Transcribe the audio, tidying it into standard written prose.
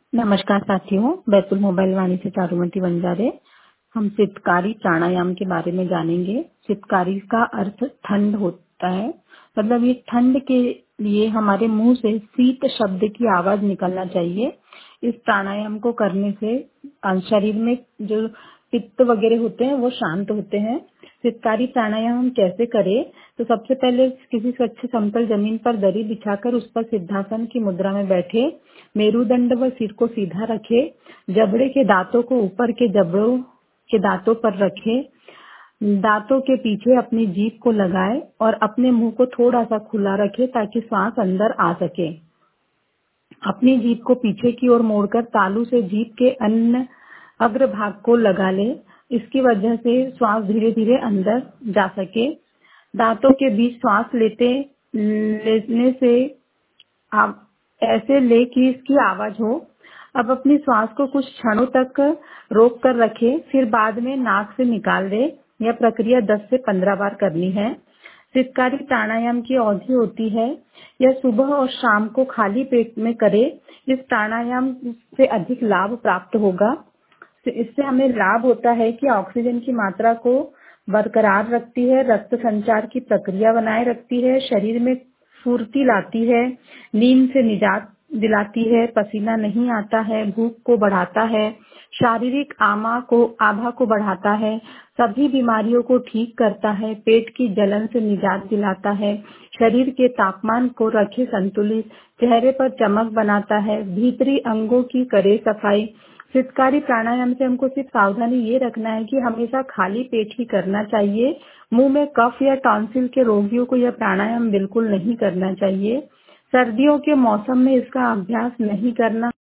नमस्कार साथियों, बैतुल मोबाइल वाणी से चारुमती बंजारे। हम शीतकारी प्राणायाम के बारे में जानेंगे। शीतकारी का अर्थ ठंड होता है। मतलब ये ठंड के लिए हमारे मुंह से शीत शब्द की आवाज निकलना चाहिए। इस प्राणायाम को करने से शरीर में जो पित्त वगैरह होते हैं वो शांत होते हैं। शीतकारी प्राणायाम हम कैसे करें? तो सबसे पहले किसी स्वच्छ समतल जमीन पर दरी बिछाकर उस पर सिद्धासन की मुद्रा में बैठे, मेरुदंड व सिर को सीधा रखे, जबड़े के दांतों को ऊपर के जबड़ों के दांतों पर रखे, दांतों के पीछे अपनी जीभ को लगाए और अपने मुंह को थोड़ा सा खुला रखे ताकि श्वास अंदर आ सके। अपनी जीभ को पीछे की ओर मोड़कर तालू से जीभ के अन्य अग्रभाग को लगा ले। इसकी वजह से श्वास धीरे धीरे अंदर जा सके। दांतों के बीच श्वास लेने से आप ऐसे ले कि इसकी आवाज हो। अब अपनी श्वास को कुछ क्षणों तक रोक कर रखें, फिर बाद में नाक से निकाल दे। यह प्रक्रिया 10 से 15 बार करनी है। शीतकारी प्राणायाम की अवधि होती है, यह सुबह और शाम को खाली पेट में करे। इस प्राणायाम से अधिक लाभ प्राप्त होगा। इससे हमें लाभ होता है कि ऑक्सीजन की मात्रा को बरकरार रखती है, रक्त संचार की प्रक्रिया बनाए रखती है, शरीर में फुर्ती लाती है, नींद से निजात दिलाती है, पसीना नहीं आता है, भूख को बढ़ाता है, शारीरिक आभा को बढ़ाता है, सभी बीमारियों को ठीक करता है, पेट की जलन से निजात दिलाता है, शरीर के तापमान को रखे संतुलित, चेहरे पर चमक बनाता है, भीतरी अंगों की करे सफाई। शीतकारी प्राणायाम से हमको सिर्फ सावधानी ये रखना है कि हमेशा खाली पेट ही करना चाहिए। मुंह में कफ या टॉन्सिल के रोगियों को यह प्राणायाम बिल्कुल नहीं करना चाहिए। सर्दियों के मौसम में इसका अभ्यास नहीं करना